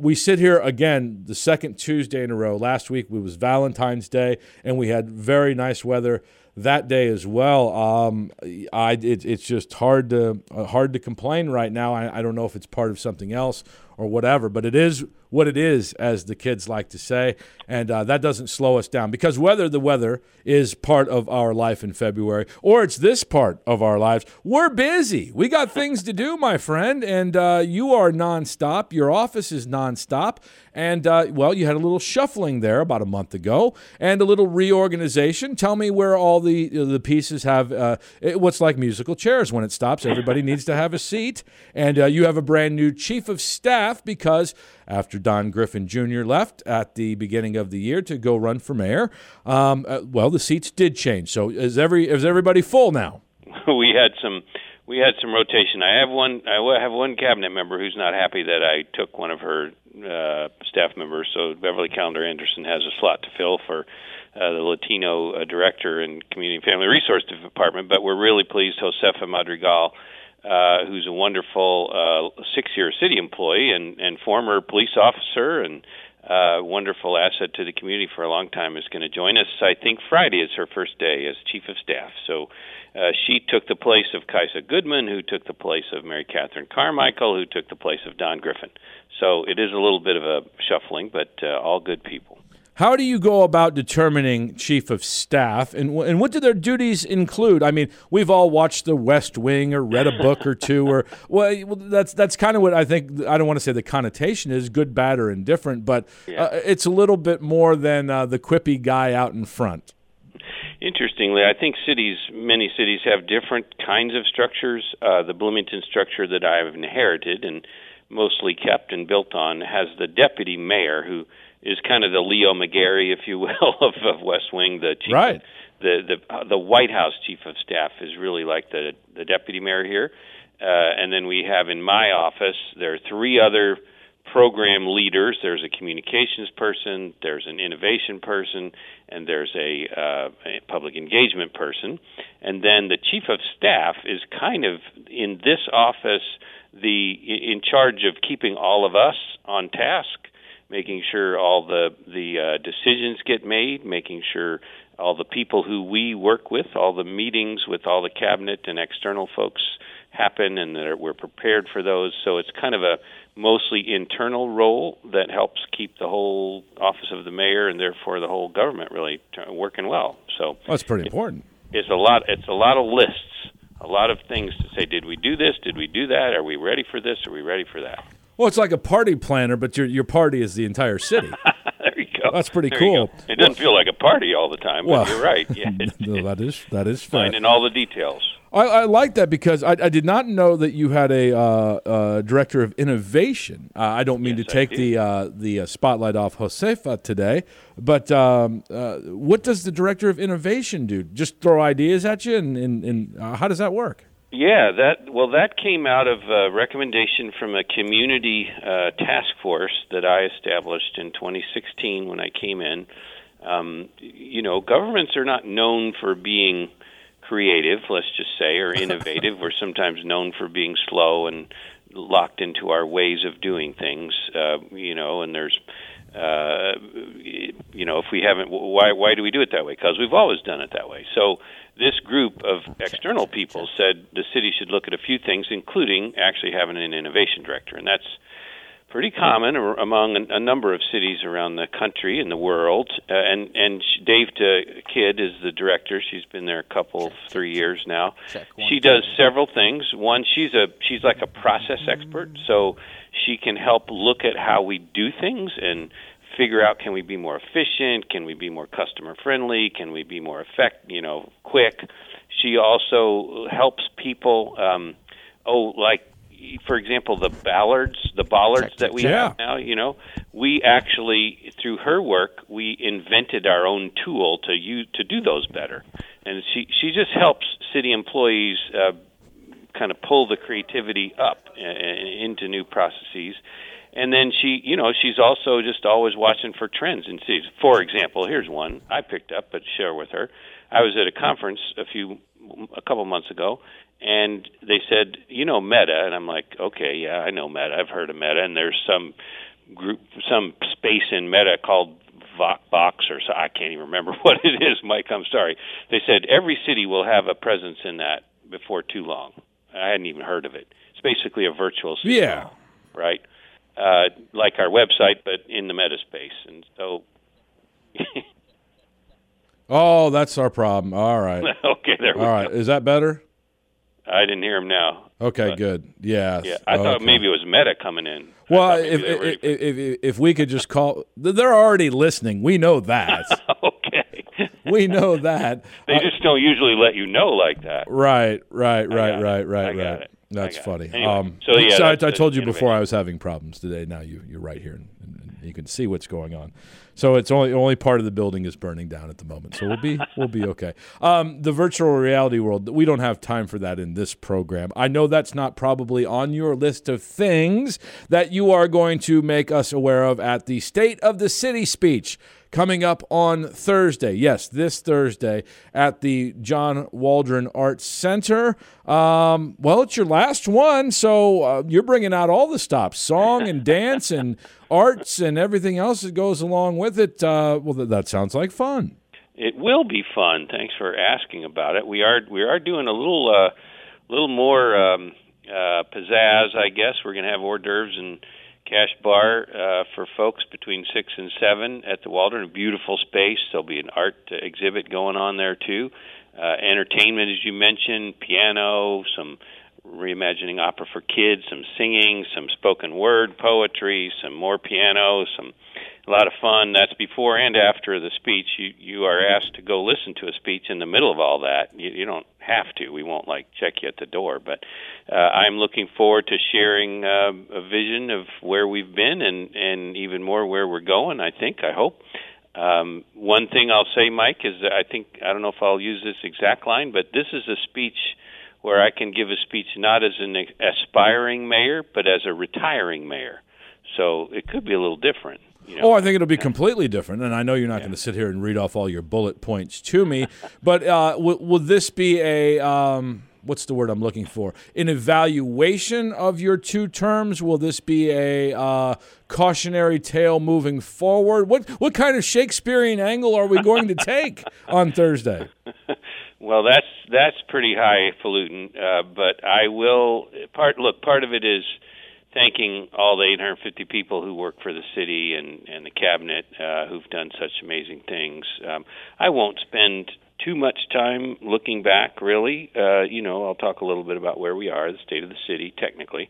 we sit here again the second Tuesday in a row. Last week it was Valentine's Day, and we had very nice weather that day as well. It's just hard to complain right now. I don't know if it's part of something else or whatever, but it is what it is, as the kids like to say, and that doesn't slow us down, because whether the weather is part of our life in February or it's this part of our lives, we're busy. We got things to do, my friend, and you are nonstop. Your office is nonstop, and well, you had a little shuffling there about a month ago and a little reorganization. Tell me where all the pieces have what's like musical chairs. When it stops, everybody needs to have a seat, and you have a brand new chief of staff, because after Don Griffin Jr. left at the beginning of the year to go run for mayor, well, the seats did change. So is everybody full now? We had some rotation. I have one cabinet member who's not happy that I took one of her staff members. So Beverly Callender Anderson has a slot to fill for the Latino director in Community and Family Resource Department. But we're really pleased Josefa Madrigal, who's a wonderful 6-year city employee and former police officer and wonderful asset to the community for a long time, is going to join us. I think Friday is her first day as chief of staff. So she took the place of Kaisa Goodman, who took the place of Mary Catherine Carmichael, who took the place of Don Griffin. So it is a little bit of a shuffling, but all good people. How do you go about determining chief of staff, and what do their duties include? I mean, we've all watched The West Wing or read a book or two, or that's kind of what I think. I don't want to say the connotation is good, bad, or indifferent, but it's a little bit more than the quippy guy out in front. Interestingly, I think many cities have different kinds of structures. The Bloomington structure that I've inherited and mostly kept and built on has the deputy mayor, who is kind of the Leo McGarry, if you will, of West Wing. The chief, right. The White House chief of staff is really like the deputy mayor here. And then we have in my office, there are 3 other program leaders. There's a communications person, there's an innovation person, and there's a public engagement person. And then the chief of staff is kind of, in this office, in charge of keeping all of us on task, making sure all the decisions get made, making sure all the people who we work with, all the meetings with all the cabinet and external folks happen, and that we're prepared for those. So it's kind of a mostly internal role that helps keep the whole office of the mayor and therefore the whole government really working well. So that's pretty important. It's a lot of lists, a lot of things to say. Did we do this? Did we do that? Are we ready for this? Are we ready for that? Well, it's like a party planner, but your party is the entire city. There you go. That's pretty cool. It doesn't feel like a party all the time, but you're right. Yeah, no, that is fair. Finding all the details. I like that, because I did not know that you had a director of innovation. I don't mean to take the spotlight off Josefa today, but what does the director of innovation do? Just throw ideas at you, and how does that work? Yeah, that came out of a recommendation from a community task force that I established in 2016 when I came in. Governments are not known for being creative, let's just say, or innovative. We're sometimes known for being slow and locked into our ways of doing things, and there's, if we haven't, why do we do it that way? Because we've always done it that way. So this group of external people said the city should look at a few things, including actually having an innovation director, and that's pretty common among a number of cities around the country and the world. And Dave Kidd is the director. She's been there 3 years now. She does several things. One, she's like a process expert, so she can help look at how we do things and figure out, can we be more efficient? Can we be more customer friendly? Can we be more quick? She also helps people, for example, the bollards that we have now, we actually, through her work, we invented our own tool to do those better. And she just helps city employees kind of pull the creativity up into new processes. And then she's also just always watching for trends and cities. For example, here's one I picked up, but share with her. I was at a conference a couple months ago, and they said, Meta, and I'm like, okay, yeah, I know Meta. I've heard of Meta, and there's some group, some space in Meta called Vox, or so, I can't even remember what it is, Mike, I'm sorry. They said every city will have a presence in that before too long. I hadn't even heard of it. It's basically a virtual city, Yeah. right? Like our website, but in the Meta space. And so... Oh, that's our problem. All right. Okay, there we go. All right. Is that better? I didn't hear him now. Okay, but, good. Yeah. I thought maybe it was Meta coming in. Well, if we could just call, they're already listening. We know that. Okay. We know that. They just don't usually let you know like that. Right. I got it. That's funny. Anyway, so I told you before I was having problems today. Now you're right here, and you can see what's going on. So it's only part of the building is burning down at the moment. So we'll be okay. The virtual reality world, we don't have time for that in this program. I know that's not probably on your list of things that you are going to make us aware of at the State of the City speech coming up on Thursday. Yes, this Thursday at the John Waldron Arts Center. Well, it's your last one, so you're bringing out all the stops, song and dance and arts and everything else that goes along with it. Well, that sounds like fun. It will be fun. Thanks for asking about it. We are doing a little more pizzazz, I guess. We're going to have hors d'oeuvres and cash bar for folks between 6 and 7 at the Waldron. A beautiful space. There'll be an art exhibit going on there too. Entertainment, as you mentioned, piano, some reimagining opera for kids, some singing, some spoken word poetry, some more piano, a lot of fun. That's before and after the speech. You are asked to go listen to a speech in the middle of all that. You don't have to. We won't check you at the door. But I'm looking forward to sharing a vision of where we've been and even more where we're going, I hope. One thing I'll say, Mike, is that I don't know if I'll use this exact line, but this is a speech where I can give a speech not as an aspiring mayor, but as a retiring mayor. So it could be a little different. Oh, I think it'll be completely different, and I know you're not going to sit here and read off all your bullet points to me, but will this be a, what's the word I'm looking for, an evaluation of your 2 terms? Will this be a cautionary tale moving forward? What kind of Shakespearean angle are we going to take on Thursday? Well, that's pretty highfalutin, but I will part of it is thanking all the 850 people who work for the city and the cabinet who've done such amazing things. I won't spend too much time looking back, really. I'll talk a little bit about where we are, the state of the city, technically.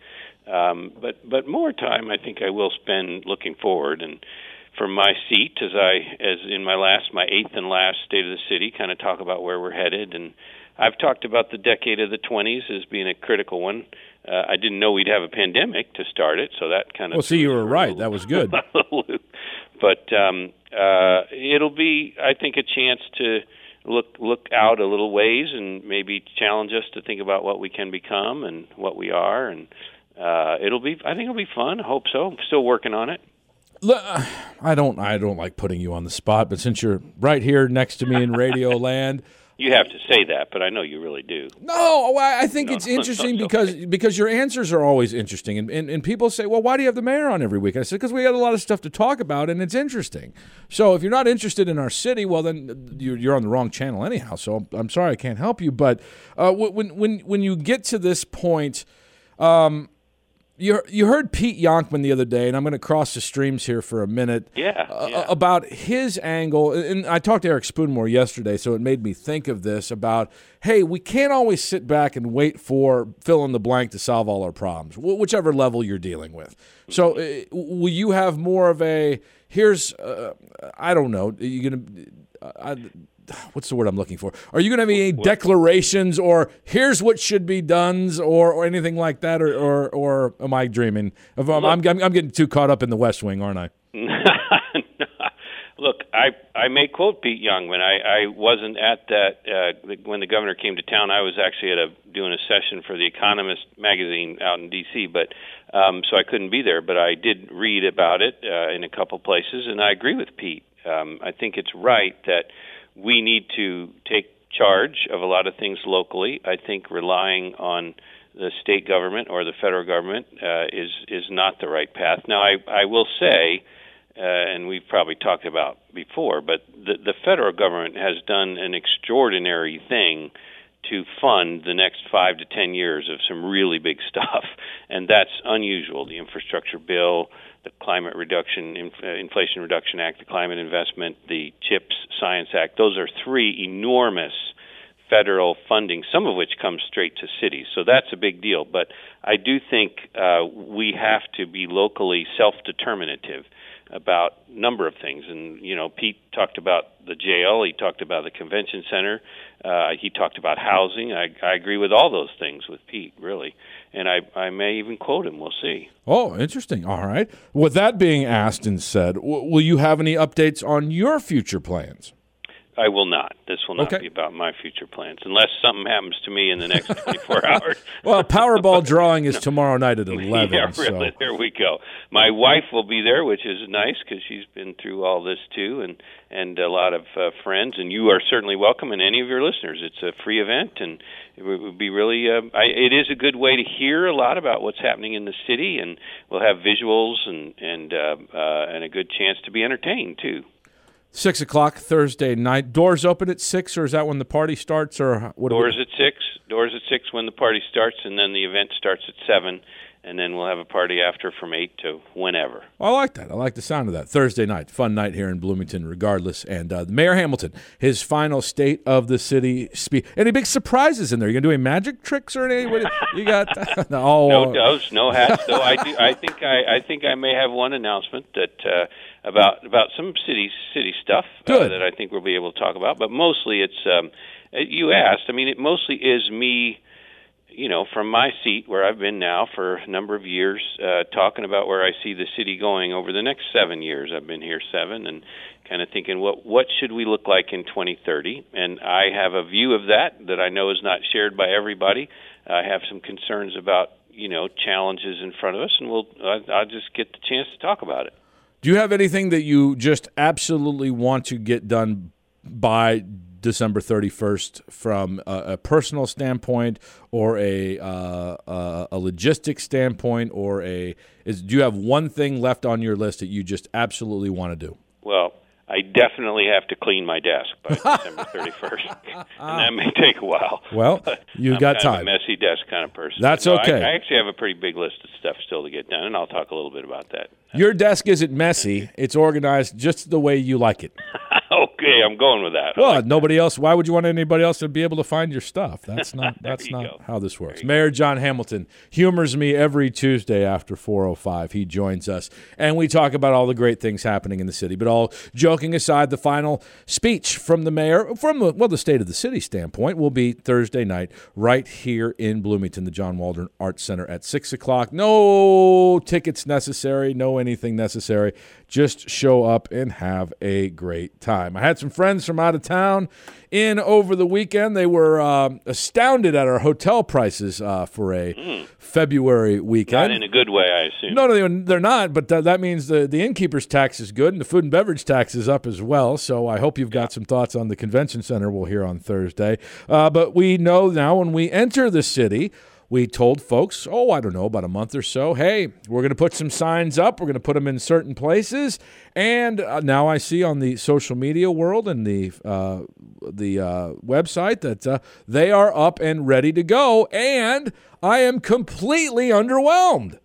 But more time, I think I will spend looking forward. And from my seat, as in my 8th and last State of the City, kind of talk about where we're headed. And I've talked about the decade of the 20s as being a critical one. I didn't know we'd have a pandemic to start it, so that kind of... Well, see, you were right. That was good. But it'll be, I think, a chance to look out a little ways and maybe challenge us to think about what we can become and what we are. And I think it'll be fun. I hope so. I'm still working on it. I don't like putting you on the spot, but since you're right here next to me in Radio Land... You have to say that, but I know you really do. No, I think it's interesting because your answers are always interesting. And people say, well, why do you have the mayor on every week? I said, because we got a lot of stuff to talk about, and it's interesting. So if you're not interested in our city, well, then you're on the wrong channel anyhow. So I'm sorry I can't help you. But when you get to this point, you heard Pete Yonkman the other day, and I'm going to cross the streams here for a minute. About his angle. And I talked to Eric Spoonmore yesterday, so it made me think of this about, hey, we can't always sit back and wait for fill in the blank to solve all our problems, whichever level you're dealing with. So will you have more of a, here's, I don't know, you're going to... what's the word I'm looking for? Are you going to have any declarations or here's what should be done or anything like that, or am I dreaming? I'm getting too caught up in the West Wing, aren't I? Look, I may quote Pete Youngman. I wasn't at that when the governor came to town. I was actually doing a session for The Economist magazine out in D.C., but so I couldn't be there. But I did read about it in a couple places, and I agree with Pete. I think it's right that we need to take charge of a lot of things locally. I think relying on the state government or the federal government is not the right path. Now, I will say, and we've probably talked about before, but the federal government has done an extraordinary thing to fund the next 5 to 10 years of some really big stuff, and that's unusual. The infrastructure bill, the Climate Reduction, Inflation Reduction Act, the Climate Investment, the CHIPS Science Act, those are 3 enormous federal funding, some of which comes straight to cities. So that's a big deal. But I do think we have to be locally self-determinative about a number of things. And, Pete talked about the jail. He talked about the convention center. He talked about housing. I agree with all those things with Pete, really. And I may even quote him. We'll see. Oh, interesting. All right. With that being asked and said, will you have any updates on your future plans? I will not. This will not be about my future plans, unless something happens to me in the next 24 hours. Well, Powerball drawing is tomorrow night at 11. Yeah, really. So. There we go. My wife will be there, which is nice because she's been through all this too, and a lot of friends. And you are certainly welcome, and any of your listeners. It's a free event, and it would be really. It is a good way to hear a lot about what's happening in the city, and we'll have visuals and a good chance to be entertained too. 6 o'clock Thursday night. Doors open at 6, or is that when the party starts? Or what? Doors at 6. Doors at 6 when the party starts, and then the event starts at 7, and then we'll have a party after from 8 to whenever. I like that. I like the sound of that. Thursday night, fun night here in Bloomington, regardless. And Mayor Hamilton, his final State of the City speech. Any big surprises in there? You gonna do any magic tricks or anything? You got no doves, no hats. Though I think I may have one announcement that. About some city stuff that I think we'll be able to talk about, but mostly it's you asked. I mean, it mostly is me, from my seat where I've been now for a number of years, talking about where I see the city going over the next 7 years. I've been here 7, and kind of thinking what should we look like in 2030, and I have a view of that I know is not shared by everybody. I have some concerns about challenges in front of us, and I'll just get the chance to talk about it. Do you have anything that you just absolutely want to get done by December 31st from a personal standpoint or a logistics standpoint, or do you have one thing left on your list that you just absolutely want to do? Well, I definitely have to clean my desk by December 31st, and that may take a while. Well, you've got time. I'm a messy desk kind of person. That's okay. I actually have a pretty big list of stuff still to get done, and I'll talk a little bit about that. Your desk isn't messy. It's organized just the way you like it. Okay, I'm going with that. Well, nobody else. Why would you want anybody else to be able to find your stuff? That's not how this works. Mayor John Hamilton humors me every Tuesday after 4:05. He joins us, and we talk about all the great things happening in the city. But all joking aside, the final speech from the mayor, from the State of the City standpoint, will be Thursday night right here in Bloomington, the John Waldron Arts Center at 6 o'clock. No tickets necessary, no anything necessary. Just show up and have a great time. I had some friends from out of town in over the weekend. They were astounded at our hotel prices for a February weekend. Not in a good way, I assume. No, they're not, but that means the innkeeper's tax is good and the food and beverage tax is up as well. So I hope you've got some thoughts on the convention center we'll hear on Thursday. But we know now when we enter the city, we told folks, about a month or so, hey, we're going to put some signs up. We're going to put them in certain places. And now I see on the social media world and the website that they are up and ready to go. And I am completely underwhelmed.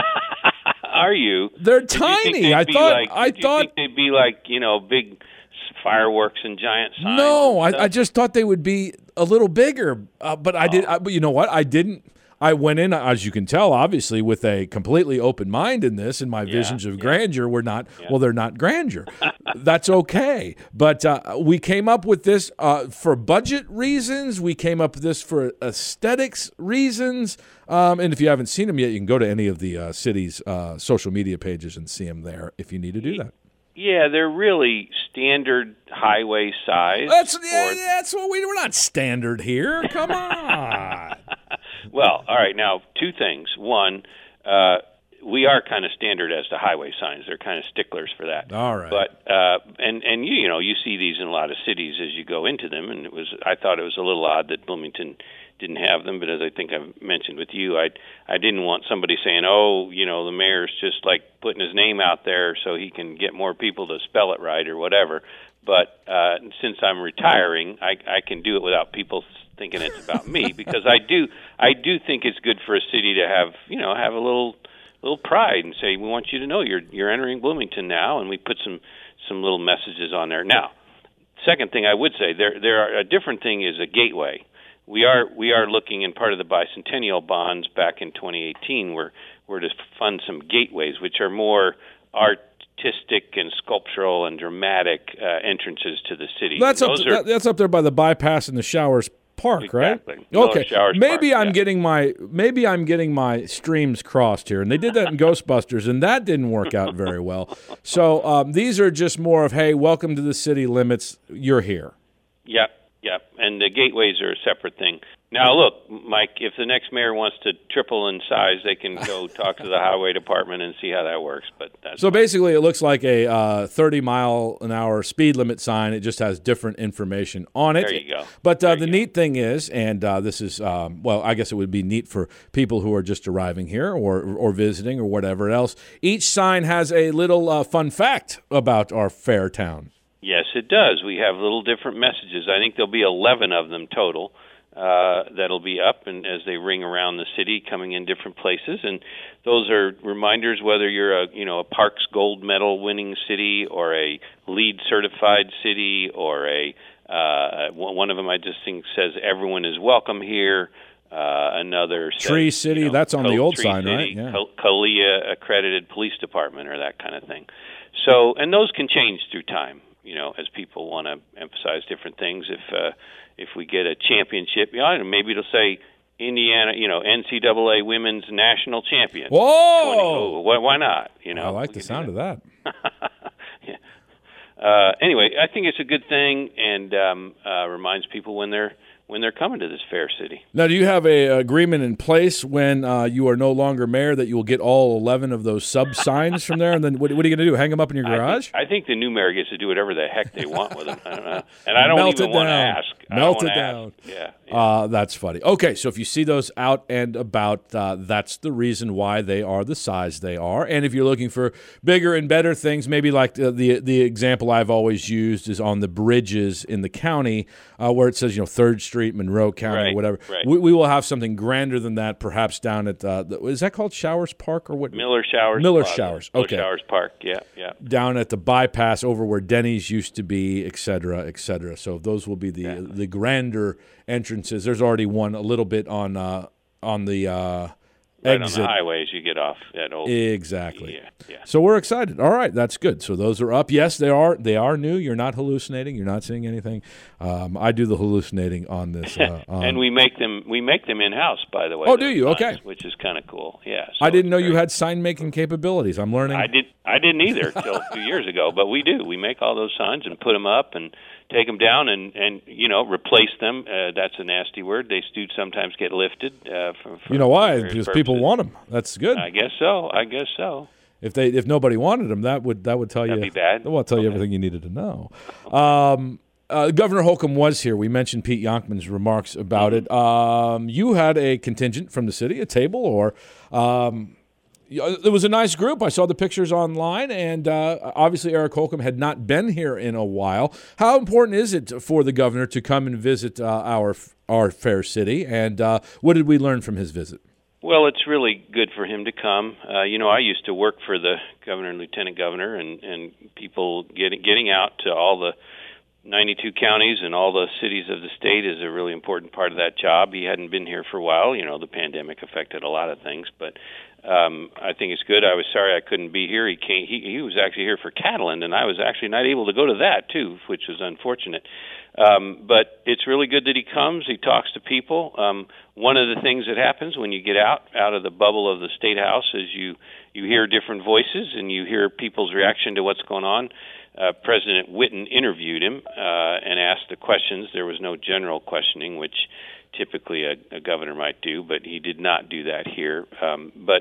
Are you? They're tiny. I thought they'd be like, big fireworks and giant signs. No, I just thought they would be a little bigger. But but you know what? I didn't. I went in, as you can tell, obviously, with a completely open mind in this, and my visions of grandeur were not, they're not grandeur. That's okay. But we came up with this for budget reasons. We came up with this for aesthetics reasons. And if you haven't seen them yet, you can go to any of the city's social media pages and see them there if you need to do that. Yeah, they're really standard highway size. That's what we're not standard here. Come on. Well, all right. Now, two things. One, we are kind of standard as to highway signs. They're kind of sticklers for that. All right. But and you see these in a lot of cities as you go into them, and I thought it was a little odd that Bloomington didn't have them. But as I think I've mentioned with you, I didn't want somebody saying, oh, the mayor's just like putting his name out there so he can get more people to spell it right or whatever. But since I'm retiring, I can do it without people thinking it's about me, because I do think it's good for a city to have a little pride and say, we want you to know you're entering Bloomington now, and we put some little messages on there. Now, second thing I would say, a different thing is a gateway. We are looking in part of the bicentennial bonds back in 2018 we're to fund some gateways, which are more artistic and sculptural and dramatic entrances to the city. That's up there by the bypass and the Showers Park, exactly. Right? Okay. Maybe Park, I'm getting my streams crossed here, and they did that in Ghostbusters, and that didn't work out very well. So these are just more of, hey, welcome to the city limits. You're here. Yep. And the gateways are a separate thing. Now, look, Mike, if the next mayor wants to triple in size, they can go talk to the highway department and see how that works. But basically, it looks like a 30-mile-an-hour speed limit sign. It just has different information on it. There you go. But the neat thing is, and this is, I guess it would be neat for people who are just arriving here or visiting or whatever else. Each sign has a little fun fact about our fair town. Yes, it does. We have little different messages. I think there'll be 11 of them total. That'll be up, and as they ring around the city, coming in different places, and those are reminders whether you're a Parks Gold Medal winning city or a LEED certified city or one of them I just think says everyone is welcome here. Another says, Tree City, that's on the old sign, City, right? Yeah. CALEA accredited police department or that kind of thing. So, and those can change through time. As people want to emphasize different things. If we get a championship, maybe it'll say Indiana, NCAA Women's National Champion. Whoa! Why not? I like the sound of that. Yeah. Anyway, I think it's a good thing, and reminds people when they're coming to this fair city. Now, do you have an agreement in place when you are no longer mayor that you will get all 11 of those sub signs from there? And then what are you going to do? Hang them up in your garage? I think the new mayor gets to do whatever the heck they want with them. I don't know. And I don't even want to ask. Melt it down. Yeah. That's funny. Okay, so if you see those out and about, that's the reason why they are the size they are. And if you're looking for bigger and better things, maybe like the example I've always used is on the bridges in the county where it says, 3rd Street, Monroe County, or whatever. Right. We will have something grander than that, perhaps down at is that called Showers Park or what? Miller Showers. Showers. Okay. Miller Showers Park. Yeah. Down at the bypass over where Denny's used to be, et cetera, et cetera. So those will be the grander entrances. There's already one a little bit on the right exit. On the highway as you get off that old. Exactly. Yeah. So we're excited. All right, that's good. So those are up. Yes, they are. They are new. You're not hallucinating. You're not seeing anything. I do the hallucinating on this. And we make them in house, by the way. Oh, do you? Signs, okay. Which is kind of cool. Yeah. So I didn't know you had sign making capabilities. I'm learning. I didn't either until a few years ago, but we do. We make all those signs and put them up and take them down and replace them. That's a nasty word. They do sometimes get lifted. You know why? Because people want them. That's good. I guess so. If nobody wanted them, that would tell you. That'd be bad. That will tell you everything you needed to know. Governor Holcomb was here. We mentioned Pete Youngman's remarks about it. You had a contingent from the city, a table, or it was a nice group. I saw the pictures online, and obviously Eric Holcomb had not been here in a while. How important is it for the governor to come and visit our fair city, and what did we learn from his visit? Well, it's really good for him to come. I used to work for the governor and lieutenant governor, and people getting out to all the 92 counties and all the cities of the state is a really important part of that job. He hadn't been here for a while. The pandemic affected a lot of things, but I think it's good. I was sorry I couldn't be here. He was actually here for Catalan, and I was actually not able to go to that too, which was unfortunate. But it's really good that he comes. He talks to people. One of the things that happens when you get out of the bubble of the State House is you hear different voices and you hear people's reaction to what's going on. President Whitten interviewed him and asked the questions. There was no general questioning, which typically a governor might do, but he did not do that here. But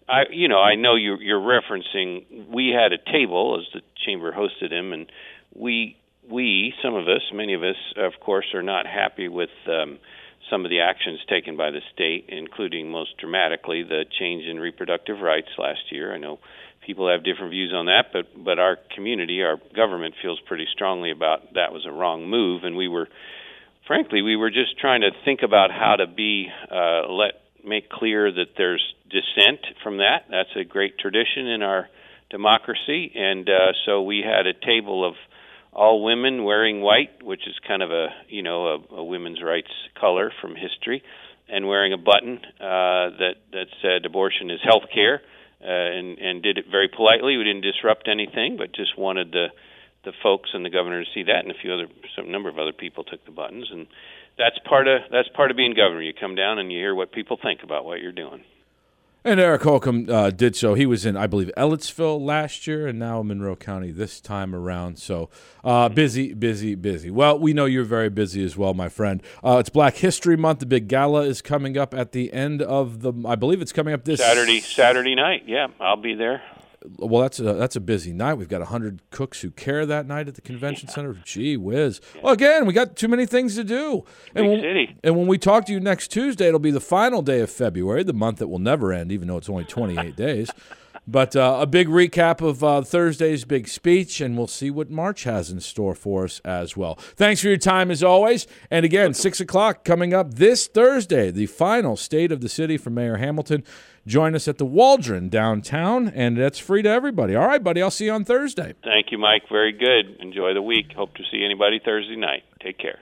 I know you're referencing. We had a table as the chamber hosted him, and we, some of us, many of us, of course, are not happy with some of the actions taken by the state, including most dramatically the change in reproductive rights last year. I know people have different views on that, but our community, our government feels pretty strongly about that was a wrong move, and we were just trying to think about how to make clear that there's dissent from that. That's a great tradition in our democracy, and so we had a table of all women wearing white, which is kind of a women's rights color from history, and wearing a button that said abortion is health care, and did it very politely. We didn't disrupt anything, but just wanted the folks and the governor to see that, and some number of other people took the buttons, and that's part of being governor. You come down and you hear what people think about what you're doing. And Eric Holcomb did so. He was in, I believe, Ellettsville last year, and now Monroe County this time around. So busy. Well, we know you're very busy as well, my friend. It's Black History Month. The big gala is coming up at the end of I believe it's coming up this Saturday night. Yeah, I'll be there. Well, that's a busy night. We've got 100 cooks who care that night at the convention center. Gee whiz. Yeah. Well, again, we got too many things to do. Big city. And when we talk to you next Tuesday, it'll be the final day of February, the month that will never end, even though it's only 28 days. But a big recap of Thursday's big speech, and we'll see what March has in store for us as well. Thanks for your time, as always. And again, 6 o'clock coming up this Thursday, the final State of the City from Mayor Hamilton. Join us at the Waldron downtown, and that's free to everybody. All right, buddy, I'll see you on Thursday. Thank you, Mike. Very good. Enjoy the week. Hope to see anybody Thursday night. Take care.